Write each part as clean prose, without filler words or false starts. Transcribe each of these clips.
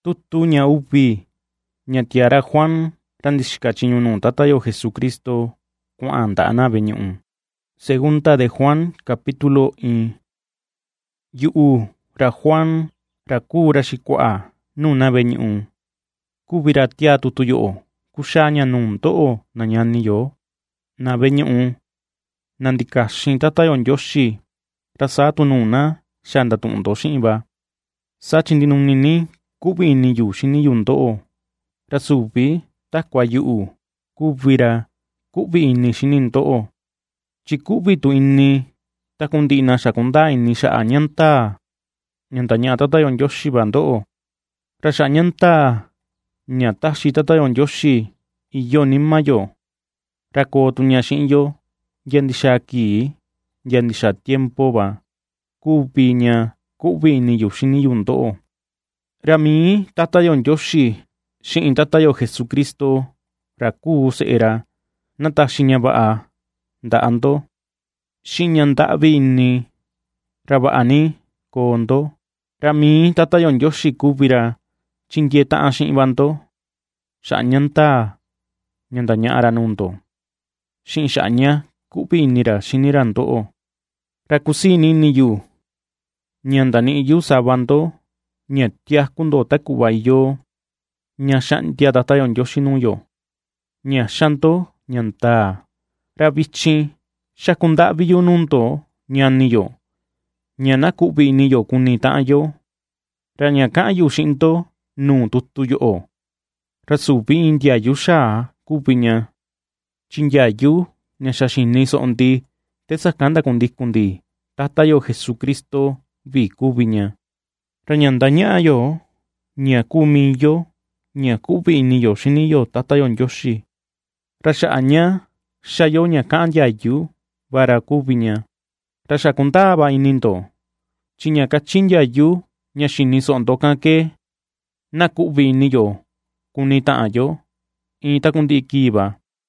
Tutu ña uvi ña tiara Juan ra ndixika tyiñu nuu Tata yo Jesucristo kua'an nda'a na ve'e ñu'u. Segunda de Juan capítulo 1. Yu'u ra Juan ra kuu ra xikua'a nuu na ve'e ñu'u kuvi ra tiaa tutu yo'o kuxaaña nuu ndo'o na ñani yo, na ve'e ñu'u na ndikaxin Tata yo Ndiosí, ra saa tu nuu na xa ndatu'un ndo xi'in va. Sachi ndinuni ni ku'vi ini yu xini yu ndo'o, ra suvi takua yu'u kuvi ra ku'vi ini xini ndo'o. Tyi ku'vi tu ini taku ndi'i na xa kundaa ini xa'a ña ntaa ña ndaña'a Tata yo Ndiosí va ndo'o. Ra xa'a ña ntaa ña taxi Tata yo Ndiosí iyo nima yo, ra koo tu ña xi'in yo nya ndixaa kii nya ndixaa tiempo va, kuvi ña ku'vi ini yu xini yu ndo'o. Ra mii Tata yo Ndiosí xi'in Tata yo Jesucristo ra kuu Se'e ra na taxi ña va'a nda'a ndo, xi'in ña nda'vi ini ra va'a ni koo ndo. Ra mii Tata yo Ndiosí kuvi ra tyindyee ta'an xi'in va ndo xa'a ña ntaa ña ndaña'a ra nuu ndo, xi'in xa'a ña ku'vi ini ra xini ra ndo'o. Ra kusii ini yu ña ndani'i yu sava ndo ña tiaku ndo ta ku'va iyó ña xa'ndia Tata yo Ndiosí nuu yo, ña xa ndo ña ndaa. Ra vichin xaku nda'vi yu nuu ndo ñani yo, ña na ku'vi ini yo kuni ta'an yo. Ra ña ka'an yu xi'in ndo nuu tutu yo'o, ra suvi in ndyayu xaa kuvi ña, tyi ndyayu ña xa xini so'o ndi te sakan ndakundikun ndi Tata yo Jesucristo vi kuvi ña. Ra ña ndaña'a yo ña kuu mii yo ña ku'vi ini yo xini yo Tata yo Ndiosí, ra xa'a ña xa yo ña ka'an ndyayu va ra kuvi ña. Ra xa kundaa va ini ndo, tyi ña kachi ndyayu ña xini so'o ndo kan ke na ku'vi ini yo kuni ta'an yo in taku ndi'i kii va.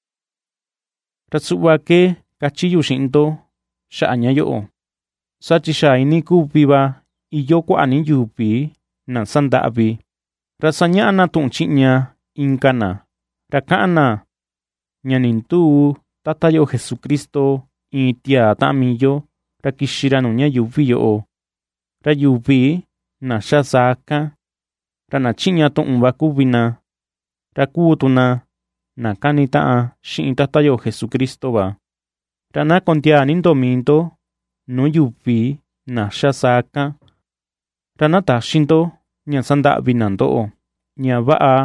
Ra su'va ke kachi yu xi'in ndo xa'a ña yo'o, sachi xaa ini kuvi va iyo kua'a ni yuvi na sanda'vi, ra saña'a na tu'un chi'ña inka na, ra ka'an na ña ni nduu Tata yo Jesucristo in tiaa ta'an mii yo ra kixi ra nu ña yuuvi yo'o. Ra yuvi na xa saa kan, ra na chi'ña tu'un va kuvi na, ra kuu tu na kani ta'an xi'in Tata yo Jesucristo va. Ra na kontiaa ni ndo mii ndo nuu yuvi na xa saa kan, ra na taxi ndo ña sanda'vi na ndo'o, ña va'a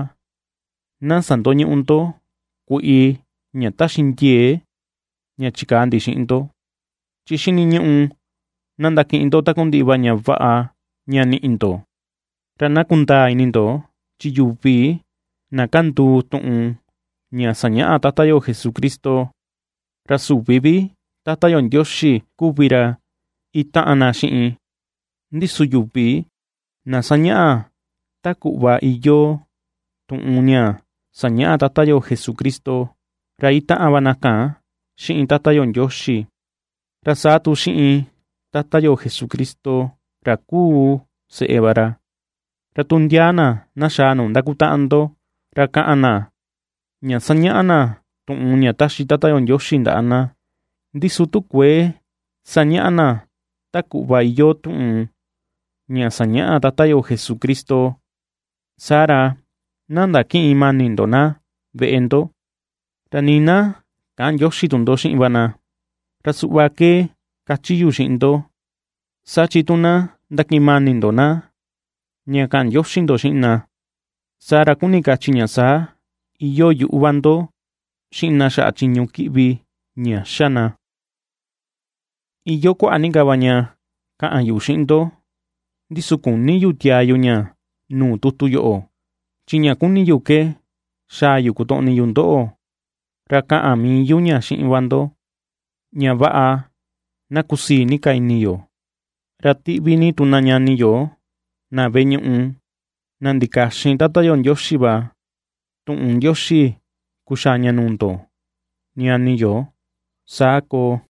na sandoñu'u ndo kui'i ña taxi ndyee ña chikaa ndi xi'in ndo, tyi xini ñu'u na ndaki'in ndo taku ndi'i va ña va'a ña ni'i ndo. Ra na kundaa ini ndo tyi yuvi na kanduu tu'un ña saña'a Tata yo Jesucristo, ra suvi vi Tata yo Ndiosí kuvi ra ita'an na xi'in, ndisu yuvi na saña'a ta ku'va iyo tu'un ña saña'a Tata yo Jesucristo, ra ita'an va na ka'an xi'in Tata yo Ndiosí. Ra saa tu xi'in Tata yo Jesucristo ra kuu Se'e va ra. Ra tu ndyaa na xaa nu ndakuta'an ndo, ra ka'an na ña saña'a na tu'un ña taxi Tata yo Ndiosí nda'a na, ndisu tu kuee saña'a na ta ku'va iyo tu'un ña saña'a Tata yo Jesucristo, saa ra na ndaki'in mani ndo na ve'e ndo, ra ni na ka'an ndioxi tu ndo xi'in va na. Ra su'va ke kachi yu xi'in ndo, sachi tu na ndaki'in mani ndo na ña ka'an ndioxi ndo xi'in na, saa ra kuni kachi ña saa iyo yu'u va ndo xi'in na xa'a tyiñu ki'vi ña xa na. Iyo kua'a ni ka va ña ka'an yu xi'in ndo, ndisu kuní yu tiaa yu ña nuu tutu yo'o, tyi ña kuní yu ke xaa yu kuto'ni yu ndo'o, ra ka'an mii yu ña xi'in va ndo, ña va'a na kusii ni ka ini yo. Ra ti'vi ni tu na ñani yo na ve'e ñu'u na ndikaxin Tata yo Ndiosí va, tu'un Ndiosí kuxaaña nuu ndo ñani yo. Saa koo.